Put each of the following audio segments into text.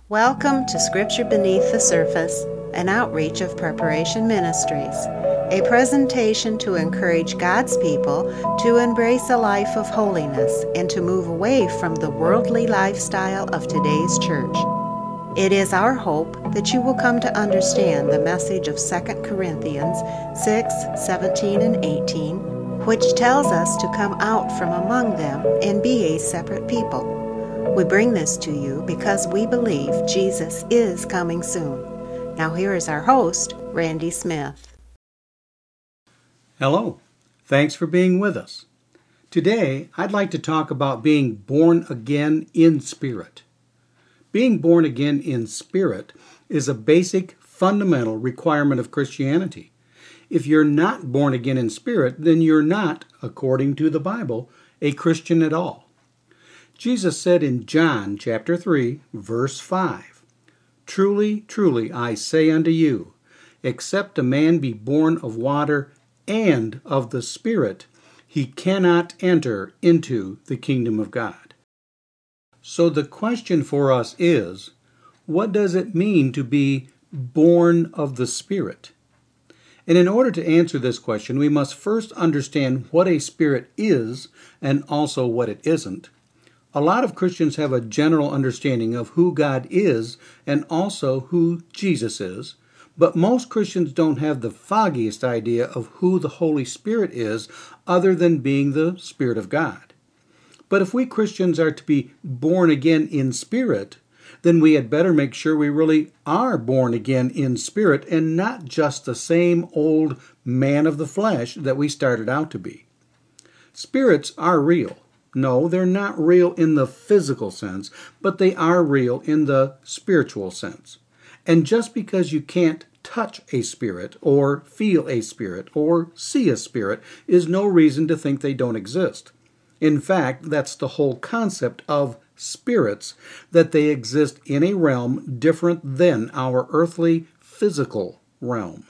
Welcome to Scripture Beneath the Surface, an outreach of Preparation Ministries, a presentation to encourage God's people to embrace a life of holiness and to move away from the worldly lifestyle of today's church. It is our hope that you will come to understand the message of 2 Corinthians 6:17 and 18, which tells us to come out from among them and be a separate people. We bring this to you because we believe Jesus is coming soon. Now here is our host, Randy Smith. Hello. Thanks for being with us. Today, I'd like to talk about being born again in spirit. Being born again in spirit is a basic, fundamental requirement of Christianity. If you're not born again in spirit, then you're not, according to the Bible, a Christian at all. Jesus said in John chapter 3, verse 5, "Truly, truly, I say unto you, except a man be born of water and of the Spirit, he cannot enter into the kingdom of God." So the question for us is, what does it mean to be born of the Spirit? And in order to answer this question, we must first understand what a spirit is and also what it isn't. A lot of Christians have a general understanding of who God is and also who Jesus is, but most Christians don't have the foggiest idea of who the Holy Spirit is other than being the Spirit of God. But if we Christians are to be born again in spirit, then we had better make sure we really are born again in spirit and not just the same old man of the flesh that we started out to be. Spirits are real. No, they're not real in the physical sense, but they are real in the spiritual sense. And just because you can't touch a spirit or feel a spirit or see a spirit is no reason to think they don't exist. In fact, that's the whole concept of spirits, that they exist in a realm different than our earthly physical realm.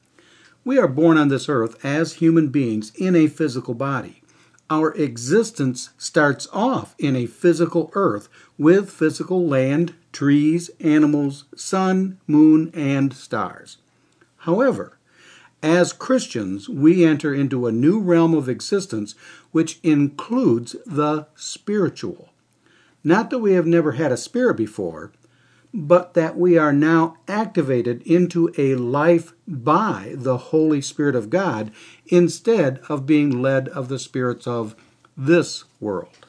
We are born on this earth as human beings in a physical body. Our existence starts off in a physical earth with physical land, trees, animals, sun, moon, and stars. However, as Christians, we enter into a new realm of existence which includes the spiritual. Not that we have never had a spirit before, but that we are now activated into a life by the Holy Spirit of God instead of being led of the spirits of this world.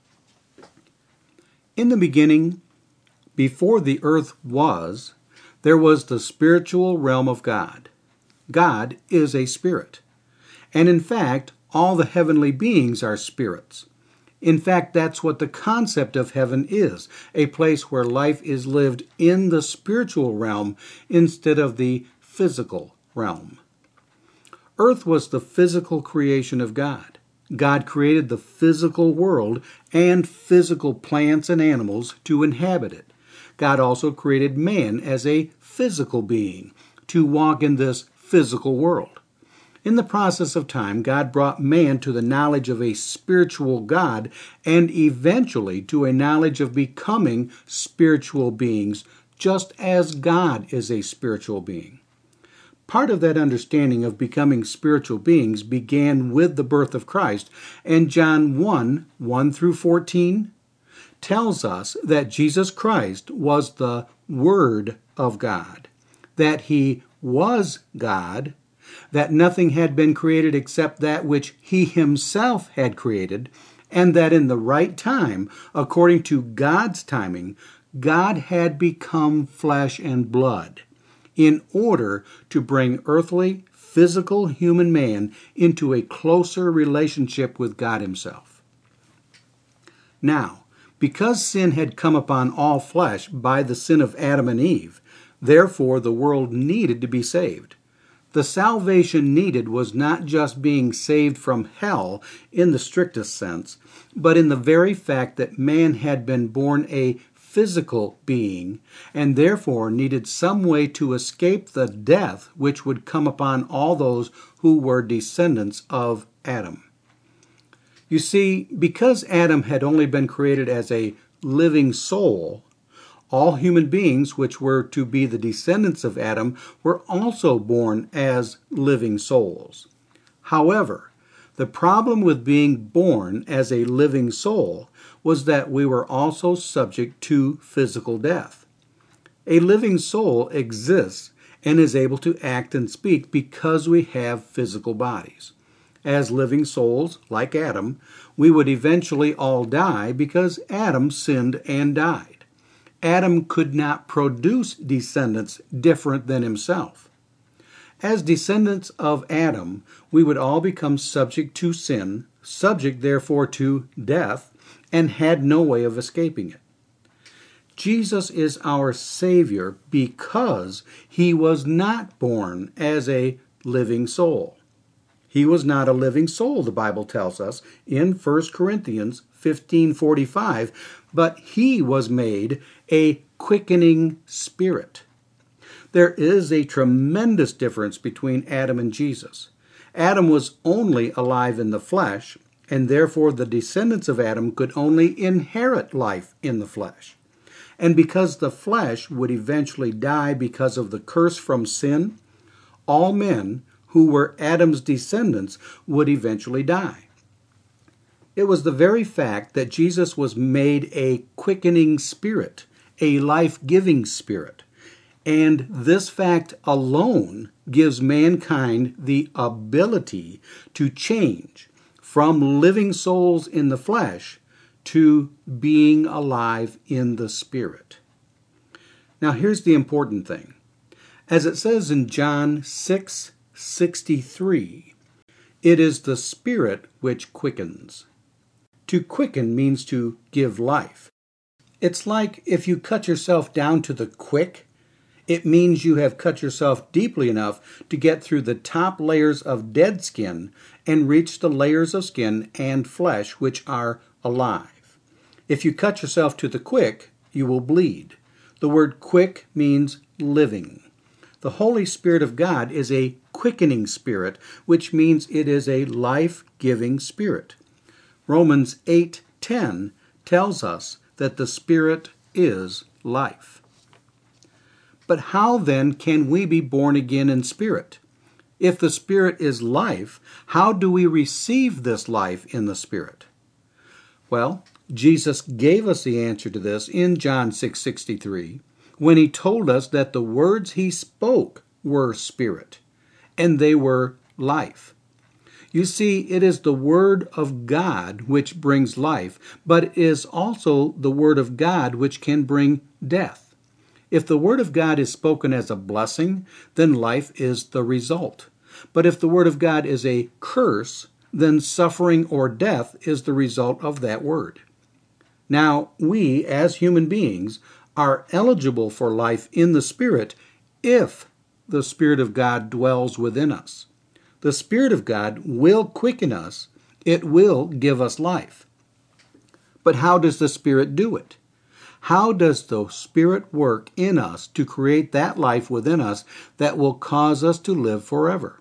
In the beginning, before the earth was, there was the spiritual realm of God. God is a spirit. And in fact, all the heavenly beings are spirits. In fact, that's what the concept of heaven is, a place where life is lived in the spiritual realm instead of the physical realm. Earth was the physical creation of God. God created the physical world and physical plants and animals to inhabit it. God also created man as a physical being to walk in this physical world. In the process of time, God brought man to the knowledge of a spiritual God and eventually to a knowledge of becoming spiritual beings, just as God is a spiritual being. Part of that understanding of becoming spiritual beings began with the birth of Christ, and John 1 through 14 tells us that Jesus Christ was the Word of God, that He was God, that nothing had been created except that which He Himself had created, and that in the right time, according to God's timing, God had become flesh and blood in order to bring earthly, physical human man into a closer relationship with God Himself. Now, because sin had come upon all flesh by the sin of Adam and Eve, therefore the world needed to be saved. The salvation needed was not just being saved from hell in the strictest sense, but in the very fact that man had been born a physical being and therefore needed some way to escape the death which would come upon all those who were descendants of Adam. You see, because Adam had only been created as a living soul, All human beings which were to be the descendants of Adam were also born as living souls. However, the problem with being born as a living soul was that we were also subject to physical death. A living soul exists and is able to act and speak because we have physical bodies. As living souls, like Adam, we would eventually all die because Adam sinned and died. Adam could not produce descendants different than himself. As descendants of Adam, we would all become subject to sin, subject therefore to death, and had no way of escaping it. Jesus is our Savior because he was not born as a living soul. He was not a living soul, the Bible tells us in 1 Corinthians 15:45, but he was made a quickening spirit. There is a tremendous difference between Adam and Jesus. Adam was only alive in the flesh, and therefore the descendants of Adam could only inherit life in the flesh. And because the flesh would eventually die because of the curse from sin, all men who were Adam's descendants would eventually die. It was the very fact that Jesus was made a quickening spirit, a life-giving spirit. And this fact alone gives mankind the ability to change from living souls in the flesh to being alive in the Spirit. Now here's the important thing. As it says in John 6:63, it is the Spirit which quickens. To quicken means to give life. It's like if you cut yourself down to the quick, it means you have cut yourself deeply enough to get through the top layers of dead skin and reach the layers of skin and flesh which are alive. If you cut yourself to the quick, you will bleed. The word quick means living. The Holy Spirit of God is a quickening spirit, which means it is a life-giving spirit. Romans 8:10 tells us that the Spirit is life. But how then can we be born again in spirit? If the Spirit is life, how do we receive this life in the Spirit? Well, Jesus gave us the answer to this in John 6:63 when he told us that the words he spoke were spirit, and they were life. You see, it is the Word of God which brings life, but it is also the Word of God which can bring death. If the Word of God is spoken as a blessing, then life is the result. But if the Word of God is a curse, then suffering or death is the result of that word. Now, we, as human beings, are eligible for life in the Spirit if the Spirit of God dwells within us. The Spirit of God will quicken us. It will give us life. But how does the Spirit do it? How does the Spirit work in us to create that life within us that will cause us to live forever?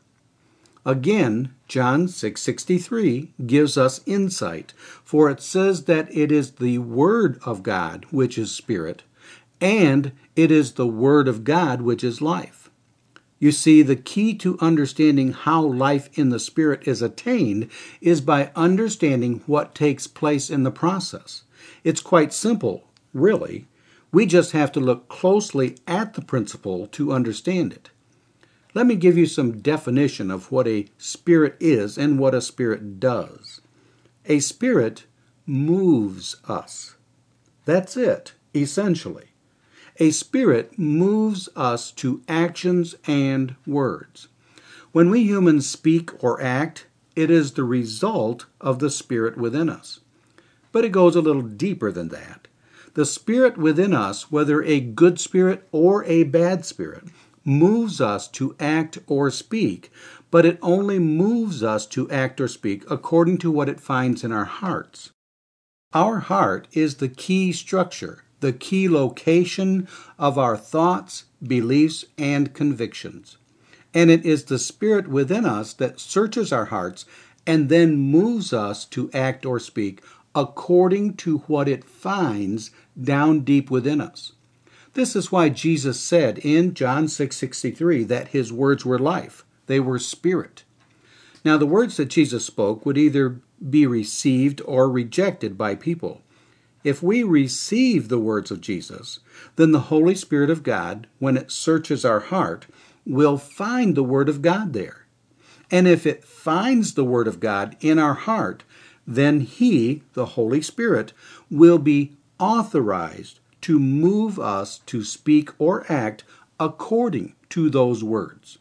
Again, John 6:63 gives us insight, for it says that it is the Word of God which is Spirit, and it is the Word of God which is life. You see, the key to understanding how life in the Spirit is attained is by understanding what takes place in the process. It's quite simple, really. We just have to look closely at the principle to understand it. Let me give you some definition of what a spirit is and what a spirit does. A spirit moves us. That's it, essentially. A spirit moves us to actions and words. When we humans speak or act, it is the result of the Spirit within us. But it goes a little deeper than that. The Spirit within us, whether a good spirit or a bad spirit, moves us to act or speak, but it only moves us to act or speak according to what it finds in our hearts. Our heart is the key structure, the key location of our thoughts, beliefs, and convictions. And it is the Spirit within us that searches our hearts and then moves us to act or speak according to what it finds down deep within us. This is why Jesus said in John 6:63 that his words were life. They were spirit. Now, the words that Jesus spoke would either be received or rejected by people. If we receive the words of Jesus, then the Holy Spirit of God, when it searches our heart, will find the Word of God there. And if it finds the Word of God in our heart, then He, the Holy Spirit, will be authorized to move us to speak or act according to those words.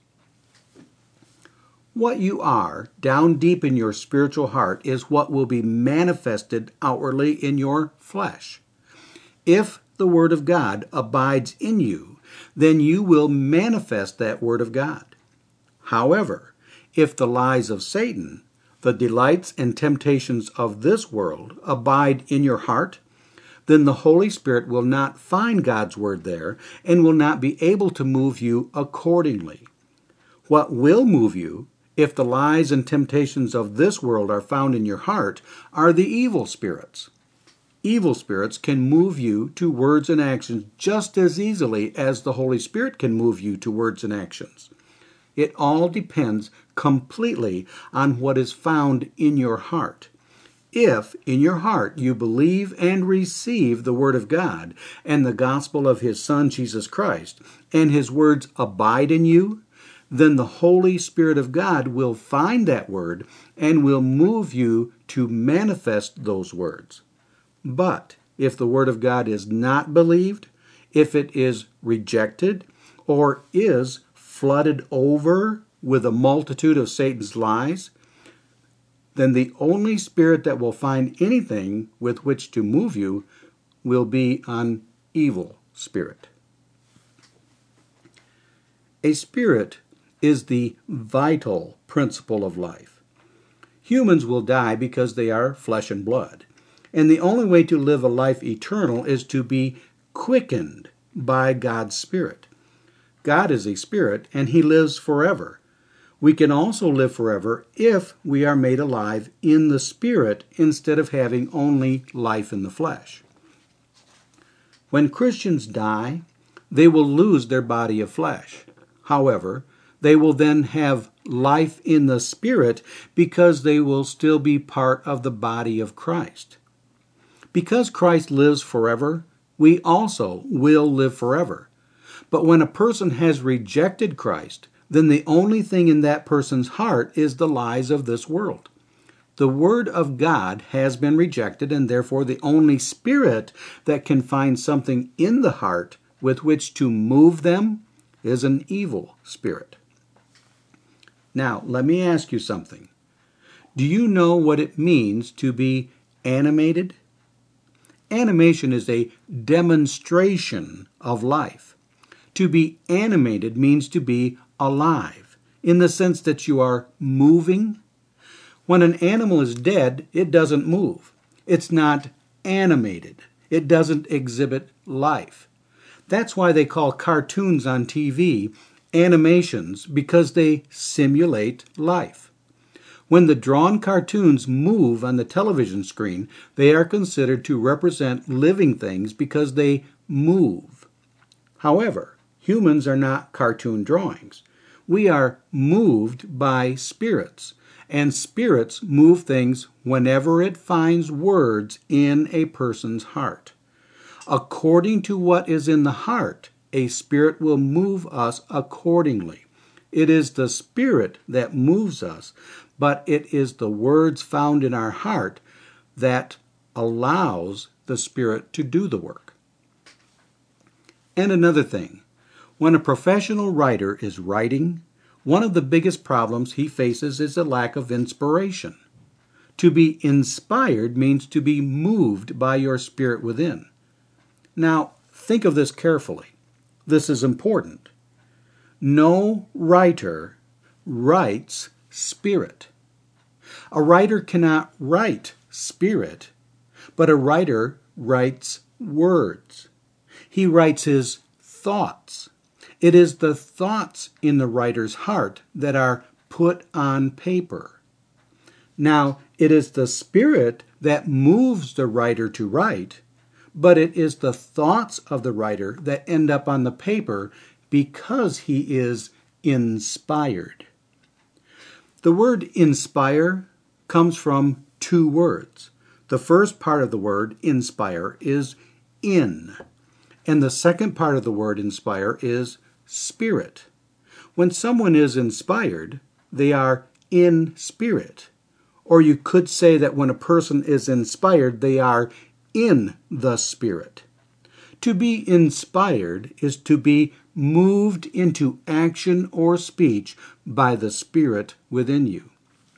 What you are down deep in your spiritual heart is what will be manifested outwardly in your flesh. If the Word of God abides in you, then you will manifest that Word of God. However, if the lies of Satan, the delights and temptations of this world, abide in your heart, then the Holy Spirit will not find God's Word there and will not be able to move you accordingly. What will move you, if the lies and temptations of this world are found in your heart, are the evil spirits. Evil spirits can move you to words and actions just as easily as the Holy Spirit can move you to words and actions. It all depends completely on what is found in your heart. If in your heart you believe and receive the Word of God and the gospel of His Son Jesus Christ, and His words abide in you, then the Holy Spirit of God will find that word and will move you to manifest those words. But if the Word of God is not believed, if it is rejected, or is flooded over with a multitude of Satan's lies, then the only spirit that will find anything with which to move you will be an evil spirit. A spirit is the vital principle of life. Humans will die because they are flesh and blood, and the only way to live a life eternal is to be quickened by God's Spirit. God is a spirit, and He lives forever. We can also live forever if we are made alive in the Spirit instead of having only life in the flesh. When Christians die, they will lose their body of flesh. However, they will then have life in the Spirit because they will still be part of the body of Christ. Because Christ lives forever, we also will live forever. But when a person has rejected Christ, then the only thing in that person's heart is the lies of this world. The Word of God has been rejected, and therefore the only spirit that can find something in the heart with which to move them is an evil spirit. Now, let me ask you something. Do you know what it means to be animated? Animation is a demonstration of life. To be animated means to be alive, in the sense that you are moving. When an animal is dead, it doesn't move. It's not animated. It doesn't exhibit life. That's why they call cartoons on TV animations, because they simulate life. When the drawn cartoons move on the television screen, they are considered to represent living things because they move. However, humans are not cartoon drawings. We are moved by spirits, and spirits move things whenever it finds words in a person's heart. According to what is in the heart, a spirit will move us accordingly. It is the Spirit that moves us, but it is the words found in our heart that allows the Spirit to do the work. And another thing, when a professional writer is writing, one of the biggest problems he faces is a lack of inspiration. To be inspired means to be moved by your spirit within. Now, think of this carefully. This is important. No writer writes spirit. A writer cannot write spirit, but a writer writes words. He writes his thoughts. It is the thoughts in the writer's heart that are put on paper. Now, it is the Spirit that moves the writer to write, but it is the thoughts of the writer that end up on the paper because he is inspired. The word inspire comes from two words. The first part of the word inspire is in, and the second part of the word inspire is spirit. When someone is inspired, they are in spirit. Or you could say that when a person is inspired, they are in the Spirit. To be inspired is to be moved into action or speech by the Spirit within you.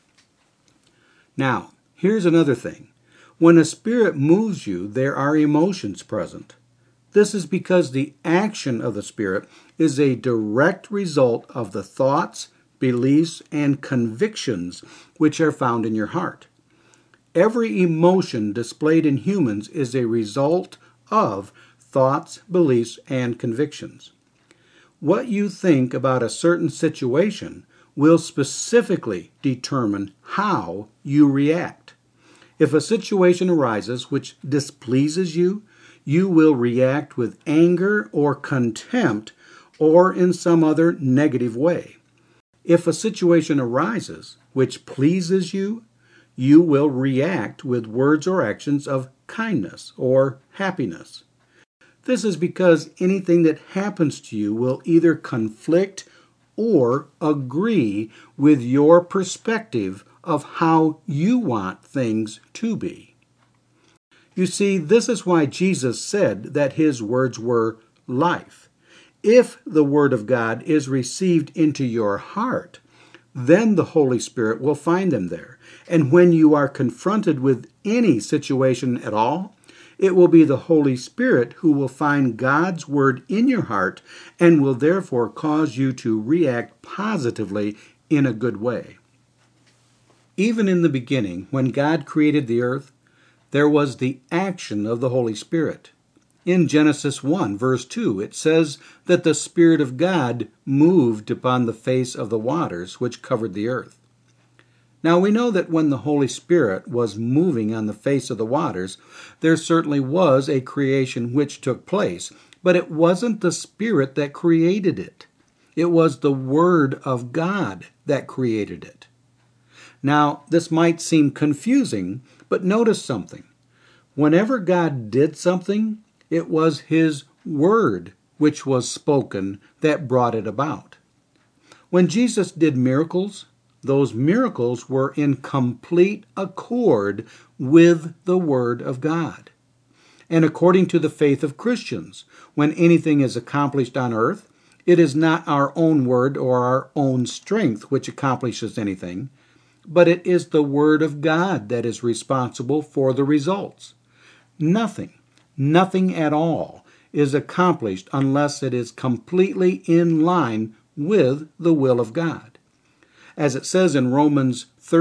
Now, here's another thing. When a spirit moves you, there are emotions present. This is because the action of the Spirit is a direct result of the thoughts, beliefs, and convictions which are found in your heart. Every emotion displayed in humans is a result of thoughts, beliefs, and convictions. What you think about a certain situation will specifically determine how you react. If a situation arises which displeases you, you will react with anger or contempt or in some other negative way. If a situation arises which pleases you, you will react with words or actions of kindness or happiness. This is because anything that happens to you will either conflict or agree with your perspective of how you want things to be. You see, this is why Jesus said that his words were life. If the Word of God is received into your heart, then the Holy Spirit will find them there. And when you are confronted with any situation at all, it will be the Holy Spirit who will find God's Word in your heart and will therefore cause you to react positively in a good way. Even in the beginning, when God created the earth, there was the action of the Holy Spirit. In Genesis 1, verse 2, it says that the Spirit of God moved upon the face of the waters which covered the earth. Now we know that when the Holy Spirit was moving on the face of the waters, there certainly was a creation which took place, but it wasn't the Spirit that created it. It was the Word of God that created it. Now, this might seem confusing, but notice something. Whenever God did something, it was His Word which was spoken that brought it about. When Jesus did miracles, those miracles were in complete accord with the Word of God. And according to the faith of Christians, when anything is accomplished on earth, it is not our own word or our own strength which accomplishes anything, but it is the Word of God that is responsible for the results. Nothing at all is accomplished unless it is completely in line with the will of God. As it says in Romans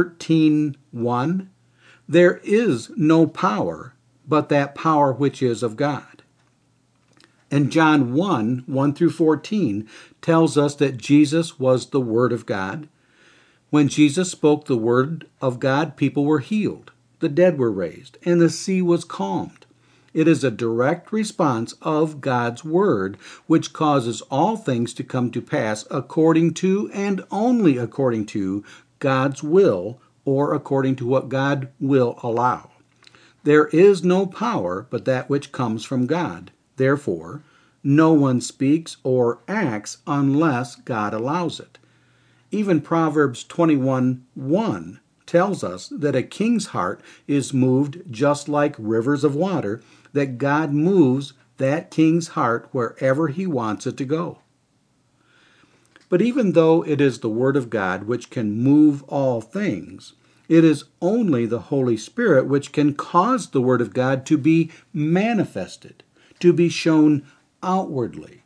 13:1, there is no power but that power which is of God. And John 1 through 14 tells us that Jesus was the Word of God. When Jesus spoke the Word of God, people were healed, the dead were raised, and the sea was calmed. It is a direct response of God's Word, which causes all things to come to pass according to and only according to God's will, or according to what God will allow. There is no power but that which comes from God. Therefore, no one speaks or acts unless God allows it. Even Proverbs 21:1 tells us that a king's heart is moved just like rivers of water, that God moves that king's heart wherever he wants it to go. But even though it is the Word of God which can move all things, it is only the Holy Spirit which can cause the Word of God to be manifested, to be shown outwardly.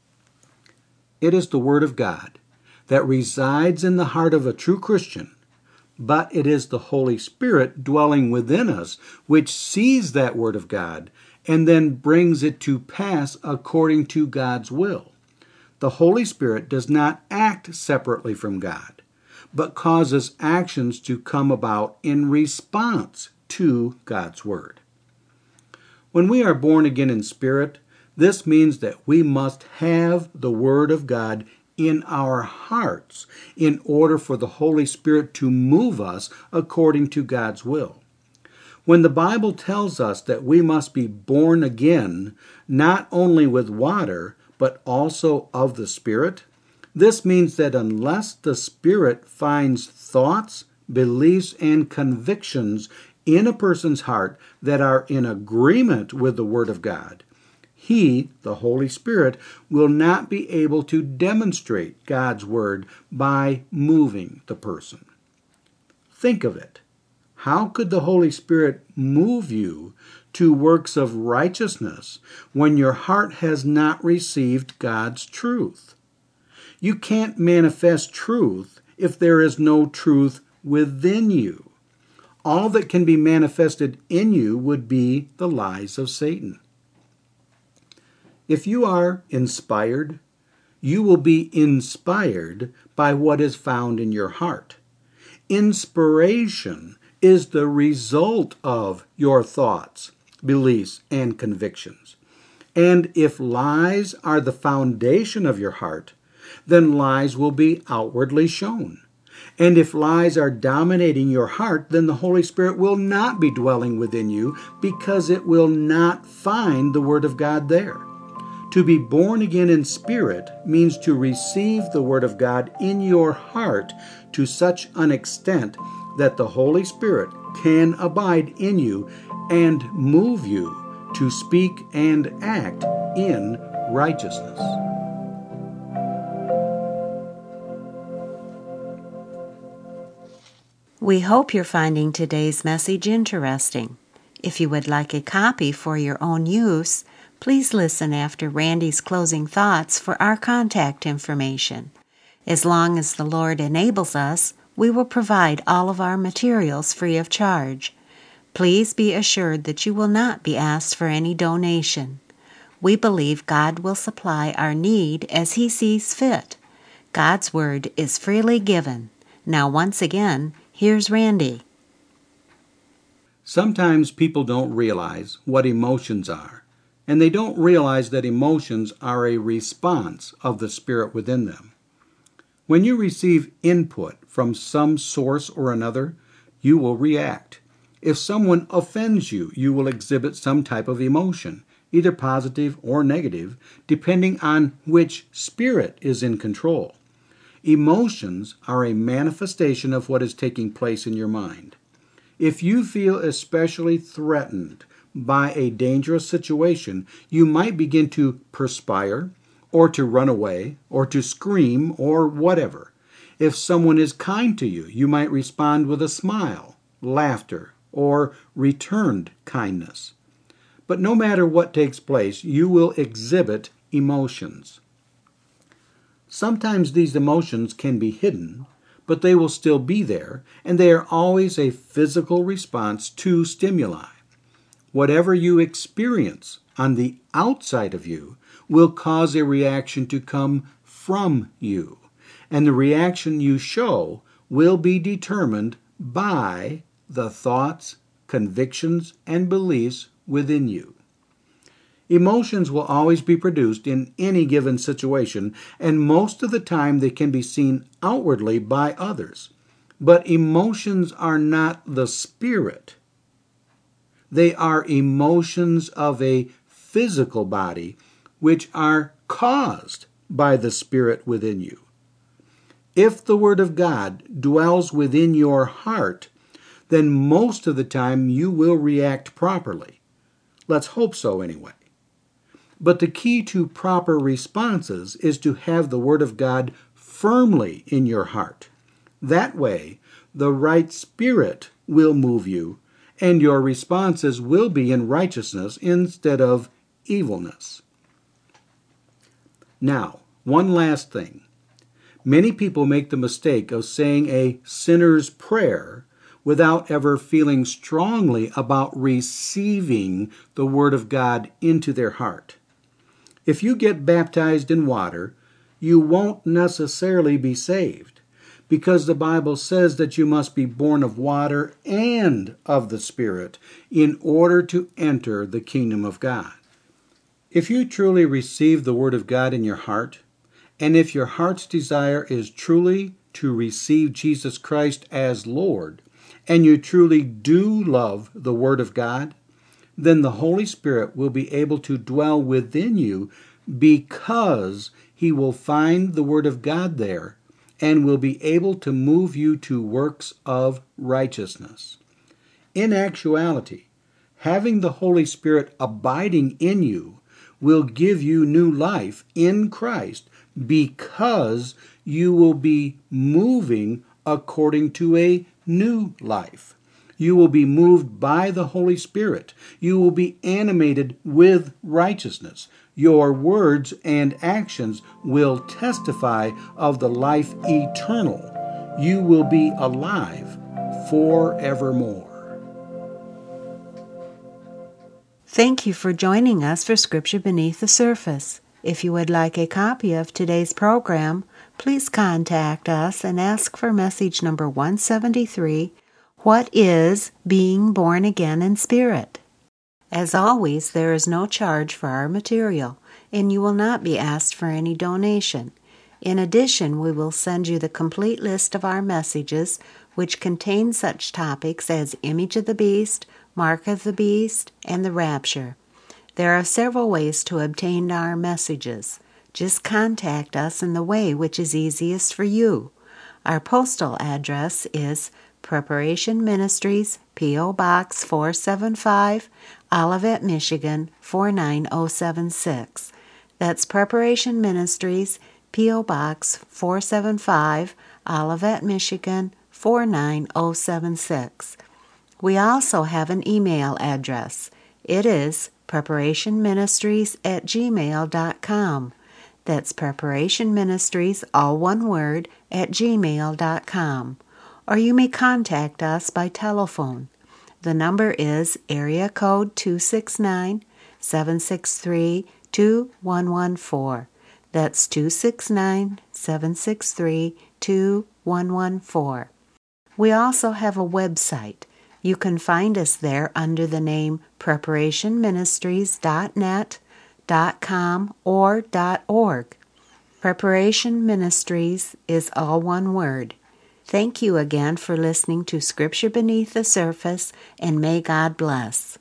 It is the Word of God that resides in the heart of a true Christian, but it is the Holy Spirit dwelling within us which sees that Word of God and then brings it to pass according to God's will. The Holy Spirit does not act separately from God, but causes actions to come about in response to God's Word. When we are born again in spirit, this means that we must have the Word of God in our hearts in order for the Holy Spirit to move us according to God's will. When the Bible tells us that we must be born again, not only with water, but also of the Spirit, this means that unless the Spirit finds thoughts, beliefs, and convictions in a person's heart that are in agreement with the Word of God, He, the Holy Spirit, will not be able to demonstrate God's Word by moving the person. Think of it. How could the Holy Spirit move you to works of righteousness when your heart has not received God's truth? You can't manifest truth if there is no truth within you. All that can be manifested in you would be the lies of Satan. If you are inspired, you will be inspired by what is found in your heart. Inspiration is the result of your thoughts, beliefs, and convictions. And if lies are the foundation of your heart, then lies will be outwardly shown. And if lies are dominating your heart, then the Holy Spirit will not be dwelling within you because it will not find the Word of God there. To be born again in spirit means to receive the Word of God in your heart to such an extent that the Holy Spirit can abide in you and move you to speak and act in righteousness. We hope you're finding today's message interesting. If you would like a copy for your own use, please listen after Randy's closing thoughts for our contact information. As long as the Lord enables us, we will provide all of our materials free of charge. Please be assured that you will not be asked for any donation. We believe God will supply our need as He sees fit. God's Word is freely given. Now, once again, here's Randy. Sometimes people don't realize what emotions are, and they don't realize that emotions are a response of the Spirit within them. When you receive input from some source or another, you will react. If someone offends you, you will exhibit some type of emotion, either positive or negative, depending on which spirit is in control. Emotions are a manifestation of what is taking place in your mind. If you feel especially threatened by a dangerous situation, you might begin to perspire, or to run away, or to scream, or whatever. If someone is kind to you, you might respond with a smile, laughter, or returned kindness. But no matter what takes place, you will exhibit emotions. Sometimes these emotions can be hidden, but they will still be there, and they are always a physical response to stimuli. Whatever you experience on the outside of you will cause a reaction to come from you, and the reaction you show will be determined by the thoughts, convictions, and beliefs within you. Emotions will always be produced in any given situation, and most of the time they can be seen outwardly by others. But emotions are not the Spirit. They are emotions of a physical body which are caused by the Spirit within you. If the Word of God dwells within your heart, then most of the time you will react properly. Let's hope so anyway. But the key to proper responses is to have the Word of God firmly in your heart. That way, the right spirit will move you, and your responses will be in righteousness instead of evilness. Now, one last thing. Many people make the mistake of saying a sinner's prayer without ever feeling strongly about receiving the Word of God into their heart. If you get baptized in water, you won't necessarily be saved, because the Bible says that you must be born of water and of the Spirit in order to enter the kingdom of God. If you truly receive the Word of God in your heart, and if your heart's desire is truly to receive Jesus Christ as Lord, and you truly do love the Word of God, then the Holy Spirit will be able to dwell within you because He will find the Word of God there and will be able to move you to works of righteousness. In actuality, having the Holy Spirit abiding in you will give you new life in Christ because you will be moving according to a new life. You will be moved by the Holy Spirit. You will be animated with righteousness. Your words and actions will testify of the life eternal. You will be alive forevermore. Thank you for joining us for Scripture Beneath the Surface. If you would like a copy of today's program, please contact us and ask for message number 173, What is Being Born Again in Spirit? As always, there is no charge for our material, and you will not be asked for any donation. In addition, we will send you the complete list of our messages, which contain such topics as Image of the Beast, Mark of the Beast, and the Rapture. There are several ways to obtain our messages. Just contact us in the way which is easiest for you. Our postal address is Preparation Ministries, P.O. Box 475, Olivet, Michigan 49076. That's Preparation Ministries, P.O. Box 475, Olivet, Michigan 49076. We also have an email address. It is preparationministries@gmail.com. That's preparationministries, all one word, @gmail.com. Or you may contact us by telephone. The number is area code 269-763-2114. That's 269-763-2114. We also have a website. You can find us there under the name preparationministries.net, .com, or .org. Preparation Ministries is all one word. Thank you again for listening to Scripture Beneath the Surface, and may God bless.